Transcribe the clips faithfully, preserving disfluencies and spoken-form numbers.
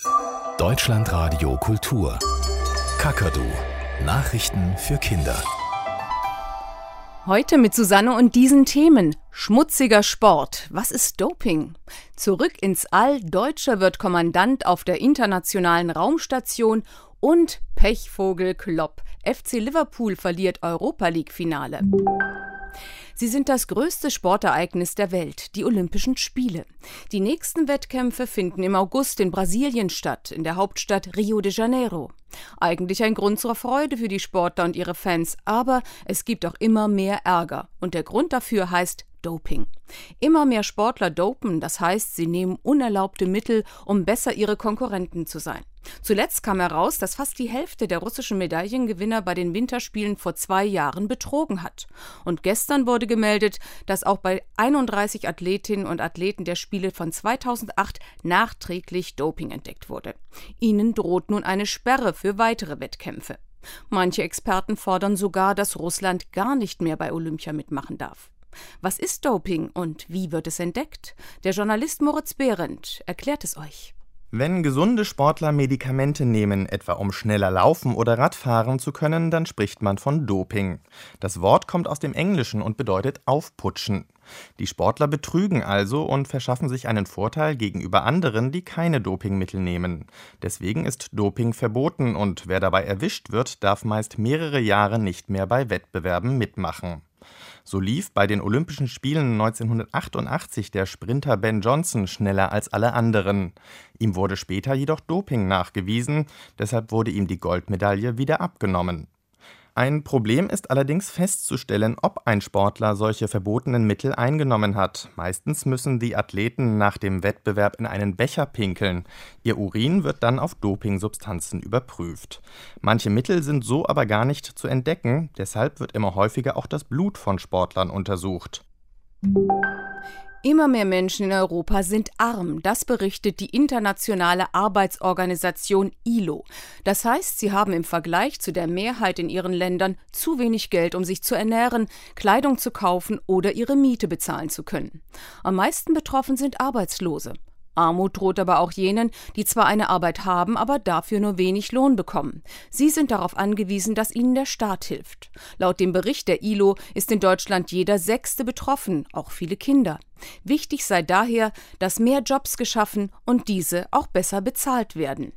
Deutschlandradio Kultur. Kakadu. Nachrichten für Kinder. Heute mit Susanne und diesen Themen. Schmutziger Sport. Was ist Doping? Zurück ins All. Deutscher wird Kommandant auf der internationalen Raumstation. Und Pechvogel Klopp. F C Liverpool verliert Europa-League-Finale. Sie sind das größte Sportereignis der Welt, die Olympischen Spiele. Die nächsten Wettkämpfe finden im August in Brasilien statt, in der Hauptstadt Rio de Janeiro. Eigentlich ein Grund zur Freude für die Sportler und ihre Fans, aber es gibt auch immer mehr Ärger. Und der Grund dafür heißt Doping. Immer mehr Sportler dopen, das heißt, sie nehmen unerlaubte Mittel, um besser ihre Konkurrenten zu sein. Zuletzt kam heraus, dass fast die Hälfte der russischen Medaillengewinner bei den Winterspielen vor zwei Jahren betrogen hat. Und gestern wurde gemeldet, dass auch bei einunddreißig Athletinnen und Athleten der Spiele von zweitausendacht nachträglich Doping entdeckt wurde. Ihnen droht nun eine Sperre für weitere Wettkämpfe. Manche Experten fordern sogar, dass Russland gar nicht mehr bei Olympia mitmachen darf. Was ist Doping und wie wird es entdeckt? Der Journalist Moritz Behrendt erklärt es euch. Wenn gesunde Sportler Medikamente nehmen, etwa um schneller laufen oder Radfahren zu können, dann spricht man von Doping. Das Wort kommt aus dem Englischen und bedeutet aufputschen. Die Sportler betrügen also und verschaffen sich einen Vorteil gegenüber anderen, die keine Dopingmittel nehmen. Deswegen ist Doping verboten und wer dabei erwischt wird, darf meist mehrere Jahre nicht mehr bei Wettbewerben mitmachen. So lief bei den Olympischen Spielen neunzehnhundertachtundachtzig der Sprinter Ben Johnson schneller als alle anderen. Ihm wurde später jedoch Doping nachgewiesen, deshalb wurde ihm die Goldmedaille wieder abgenommen. Ein Problem ist allerdings festzustellen, ob ein Sportler solche verbotenen Mittel eingenommen hat. Meistens müssen die Athleten nach dem Wettbewerb in einen Becher pinkeln. Ihr Urin wird dann auf Dopingsubstanzen überprüft. Manche Mittel sind so aber gar nicht zu entdecken, deshalb wird immer häufiger auch das Blut von Sportlern untersucht. Immer mehr Menschen in Europa sind arm, das berichtet die internationale Arbeitsorganisation I L O. Das heißt, sie haben im Vergleich zu der Mehrheit in ihren Ländern zu wenig Geld, um sich zu ernähren, Kleidung zu kaufen oder ihre Miete bezahlen zu können. Am meisten betroffen sind Arbeitslose. Armut droht aber auch jenen, die zwar eine Arbeit haben, aber dafür nur wenig Lohn bekommen. Sie sind darauf angewiesen, dass ihnen der Staat hilft. Laut dem Bericht der I L O ist in Deutschland jeder Sechste betroffen, auch viele Kinder. Wichtig sei daher, dass mehr Jobs geschaffen und diese auch besser bezahlt werden.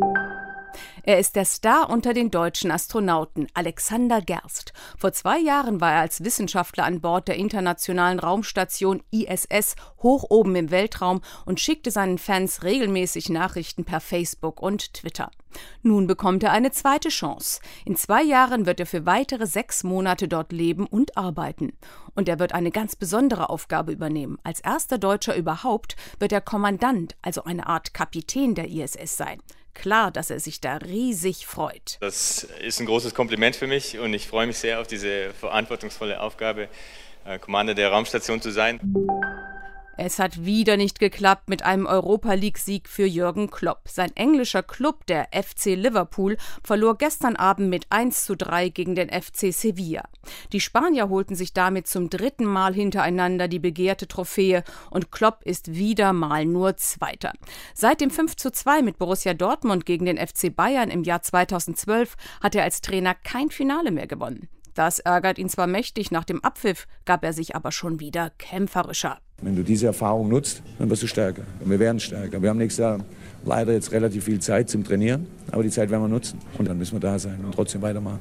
Er ist der Star unter den deutschen Astronauten, Alexander Gerst. Vor zwei Jahren war er als Wissenschaftler an Bord der internationalen Raumstation I S S hoch oben im Weltraum und schickte seinen Fans regelmäßig Nachrichten per Facebook und Twitter. Nun bekommt er eine zweite Chance. In zwei Jahren wird er für weitere sechs Monate dort leben und arbeiten. Und er wird eine ganz besondere Aufgabe übernehmen. Als erster Deutscher überhaupt wird er Kommandant, also eine Art Kapitän der I S S sein. Klar, dass er sich da riesig freut. Das ist ein großes Kompliment für mich und ich freue mich sehr auf diese verantwortungsvolle Aufgabe, Commander der Raumstation zu sein. Es hat wieder nicht geklappt mit einem Europa-League-Sieg für Jürgen Klopp. Sein englischer Klub, der F C Liverpool, verlor gestern Abend mit eins zu drei gegen den F C Sevilla. Die Spanier holten sich damit zum dritten Mal hintereinander die begehrte Trophäe und Klopp ist wieder mal nur Zweiter. Seit dem fünf zu zwei mit Borussia Dortmund gegen den F C Bayern im Jahr zweitausendzwölf hat er als Trainer kein Finale mehr gewonnen. Das ärgert ihn zwar mächtig, nach dem Abpfiff gab er sich aber schon wieder kämpferischer. Wenn du diese Erfahrung nutzt, dann wirst du stärker. Und wir werden stärker. Wir haben nächstes Jahr leider jetzt relativ viel Zeit zum Trainieren, aber die Zeit werden wir nutzen. Und dann müssen wir da sein und trotzdem weitermachen.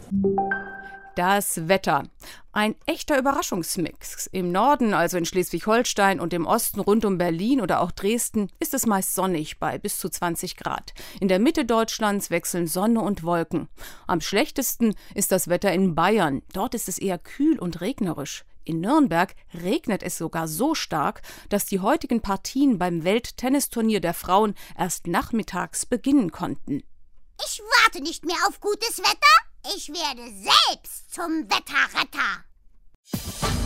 Das Wetter. Ein echter Überraschungsmix. Im Norden, also in Schleswig-Holstein und im Osten rund um Berlin oder auch Dresden, ist es meist sonnig bei bis zu zwanzig Grad. In der Mitte Deutschlands wechseln Sonne und Wolken. Am schlechtesten ist das Wetter in Bayern. Dort ist es eher kühl und regnerisch. In Nürnberg regnet es sogar so stark, dass die heutigen Partien beim Welttennisturnier der Frauen erst nachmittags beginnen konnten. Ich warte nicht mehr auf gutes Wetter. Ich werde selbst zum Wetterretter.